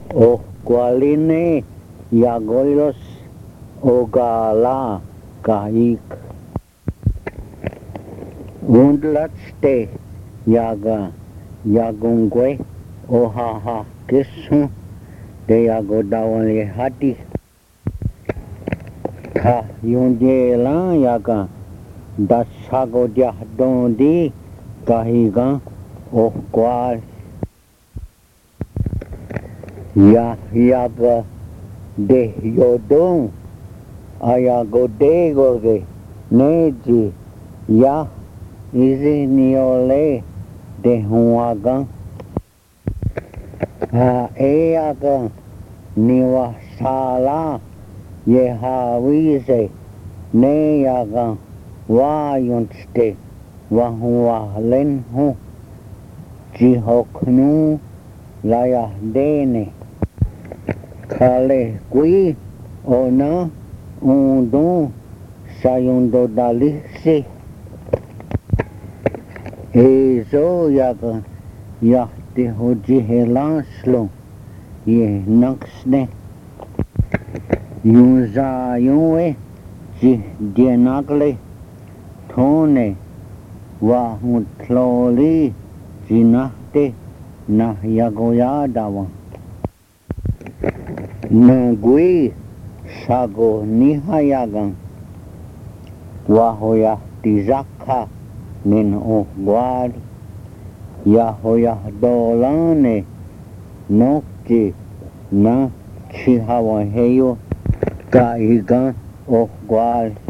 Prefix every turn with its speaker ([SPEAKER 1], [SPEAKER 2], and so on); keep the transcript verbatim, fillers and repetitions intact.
[SPEAKER 1] o kualine yagoilos o gala kahik undlatste yaga yagungwe o haha kisu de yagodawale hati tha yunjela yaga dasago dia dondi kahiga o kwal ya yaba de yodong ayago de goge neji ya izi niole de huaga ha eaga niwa sala ye hawize ne yaga wa yunste wa huwa lenhu jihoknu laya dene kale kui ona undo sayundo dalisi ezo yaga yahti hoji helaslo ye naksne yunza yunwe ji dienagle thone wa hutloli jinahte na yagoyadawa nagui sago nihayagan wahoya tizakha nin o gwal yahoya dolane nokti na chihawa heyo kaiga o gwal